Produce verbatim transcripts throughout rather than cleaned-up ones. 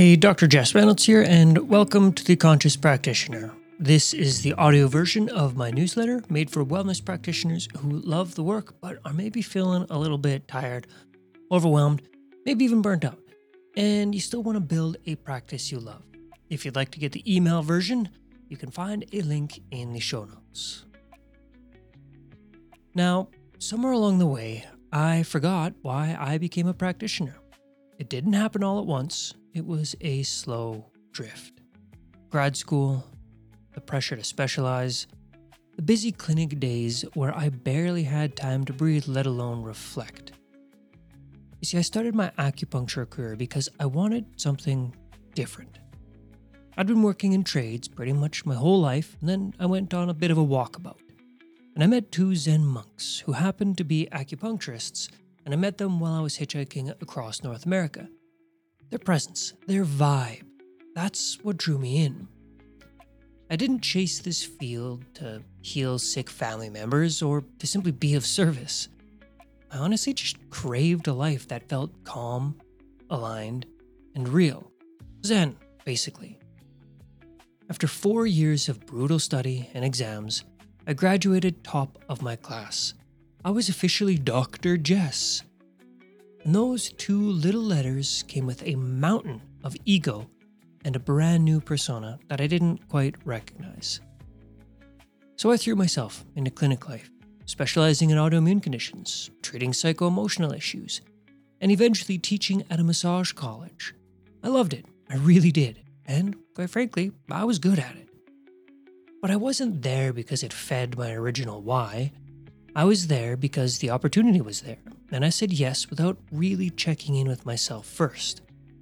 Hey, Doctor Jess Reynolds here, and welcome to The Conscious Practitioner. This is the audio version of my newsletter made for wellness practitioners who love the work but are maybe feeling a little bit tired, overwhelmed, maybe even burnt out, and you still want to build a practice you love. If you'd like to get the email version, you can find a link in the show notes. Now, somewhere along the way, I forgot why I became a practitioner. It didn't happen all at once. It was a slow drift. Grad school, the pressure to specialize, the busy clinic days where I barely had time to breathe, let alone reflect. You see, I started my acupuncture career because I wanted something different. I'd been working in trades pretty much my whole life, and then I went on a bit of a walkabout. And I met two Zen monks who happened to be acupuncturists, and I met them while I was hitchhiking across North America. Their presence, their vibe, that's what drew me in. I didn't chase this field to heal sick family members or to simply be of service. I honestly just craved a life that felt calm, aligned, and real. Zen, basically. After four years of brutal study and exams, I graduated top of my class. I was officially Doctor Jess. And those two little letters came with a mountain of ego and a brand new persona that I didn't quite recognize. So I threw myself into clinic life, specializing in autoimmune conditions, treating psycho-emotional issues, and eventually teaching at a massage college. I loved it, I really did, and quite frankly, I was good at it. But I wasn't there because it fed my original why. I was there because the opportunity was there, and I said yes without really checking in with myself first.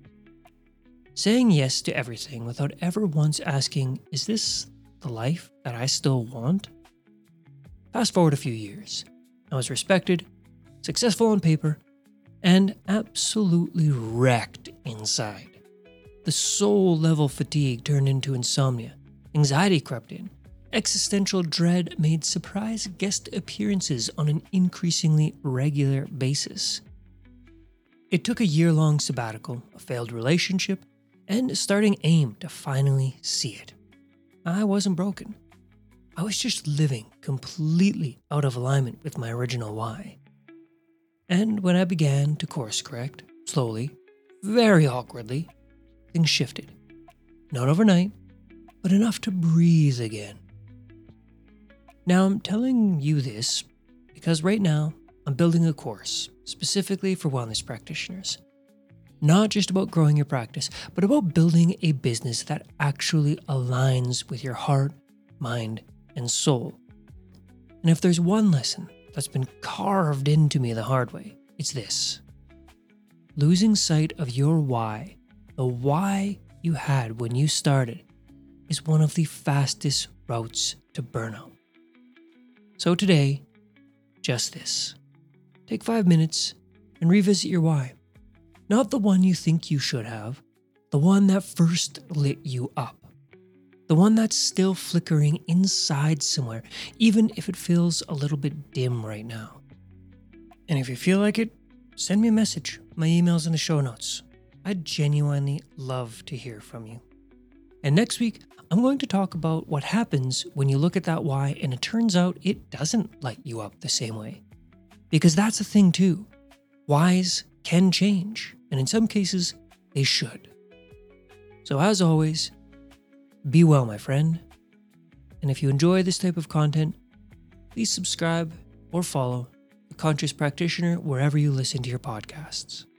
Saying yes to everything without ever once asking, is this the life that I still want? Fast forward a few years. I was respected, successful on paper, and absolutely wrecked inside. The soul-level fatigue turned into insomnia. Anxiety crept in. Existential dread made surprise guest appearances on an increasingly regular basis. It took a year-long sabbatical, a failed relationship, and starting AIM to finally see it. I wasn't broken. I was just living completely out of alignment with my original why. And when I began to course correct, slowly, very awkwardly, things shifted. Not overnight, but enough to breathe again. Now, I'm telling you this because right now I'm building a course specifically for wellness practitioners. Not just about growing your practice, but about building a business that actually aligns with your heart, mind, and soul. And if there's one lesson that's been carved into me the hard way, it's this. Losing sight of your why, the why you had when you started, is one of the fastest routes to burnout. So today, just this. Take five minutes and revisit your why. Not the one you think you should have, the one that first lit you up. The one that's still flickering inside somewhere, even if it feels a little bit dim right now. And if you feel like it, send me a message. My email's in the show notes. I'd genuinely love to hear from you. And next week, I'm going to talk about what happens when you look at that why and it turns out it doesn't light you up the same way. Because that's a thing too. Whys can change, and in some cases, they should. So as always, be well, my friend. And if you enjoy this type of content, please subscribe or follow The Conscious Practitioner wherever you listen to your podcasts.